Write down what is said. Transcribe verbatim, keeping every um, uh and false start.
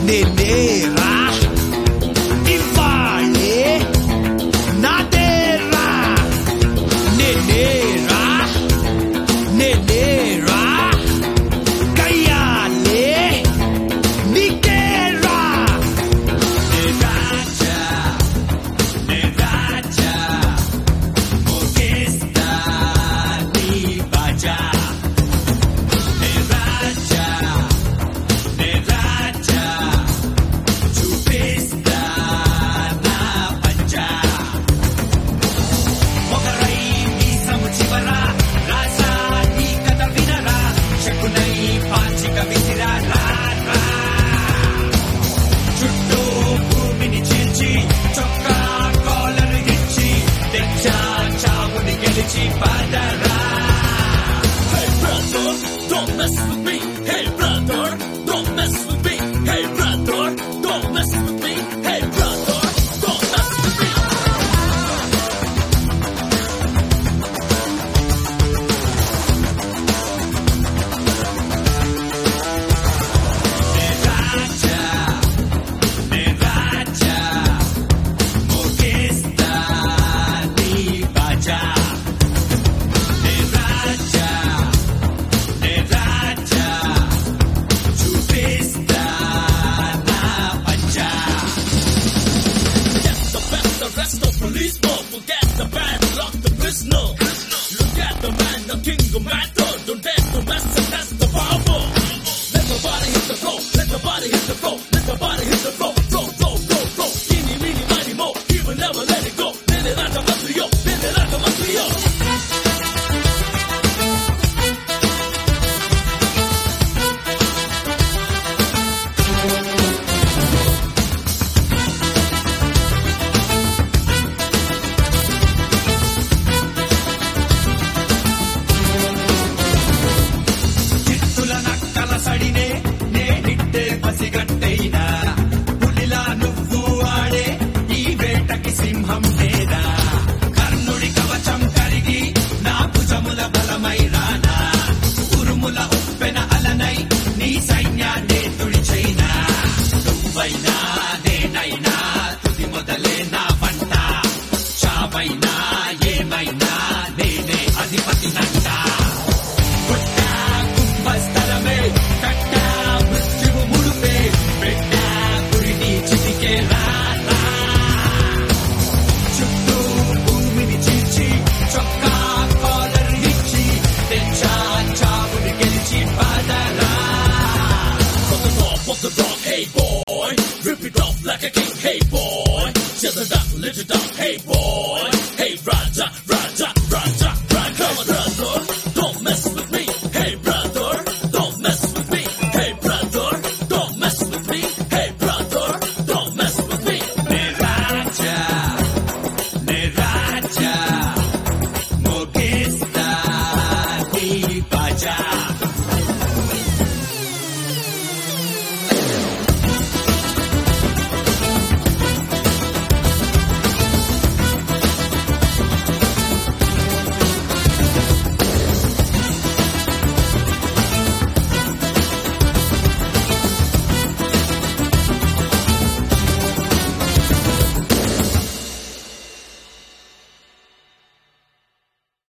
నేనేరా ఇవాళే నాదేరా నేనేరా నేనేరా కయ్యాలే నీకేరా నే రాజా నే రాజా మోగేస్తా నీ బాజా నే రాజా నే రాజా చూపిస్తా నా పంజా ఒకరై మీసము చివర రాసా నీ కథ వినరా శకునై పాచిక విసిరా రా చుట్టూ భూమిని చీల్చి చొక్కా కాలరు ఇచ్చి తెచ్చా చావుని గెలిచి పదరా Hey brother, don't mess with me. Hey brother, don't mess with me. Hey brother, don't mess with me. Hey brother, don't mess with me. నే రాజా నే రాజా మోగేస్తా నీ బాజా నే రాజా నే రాజా చూపిస్తా నా పంజా Get the best, the rest of police won't forget the band, lock the prisoner. Look at the man, the king of matter. Don't dare to mess and that's the power. Let the body hit the floor, let the body hit the floor, let the body hit the floor. Flow, flow, flow, flow. Eeny, meeny, miny, mo. He will never let it go. Nene raja matriyo, nene raja matriyo. చిత్తుల నక్కల సడినే నేనిట్టే పసిగట్టైనా పులిలా నువ్వు ఆడే ఈ వేటకి సింహం లేదా కర్ణుడి కవచం కరిగి నా భుజముల బలమై రానా ఉరుముల ఉప్పెన అలనై నీ సైన్యాన్ని తుడిచైనా నువ్వైనా నేనైనా తుది మొదలే నా పంట చావైనా ఏమైనా నేనే అధిపతినంట పుట్టా కుంభస్థలమే కట్టా మృత్యువు ముడుపే పెట్టా గురిని చిటికే రానా చుట్టూ భూమిని చీల్చి చొక్కా కాలరు ఇచ్చి తెచ్చా చావుని గెలిచి పదరా From the top of the rock, hey boy, rip it off like a king, hey boy, till the dark, let it down, hey boy.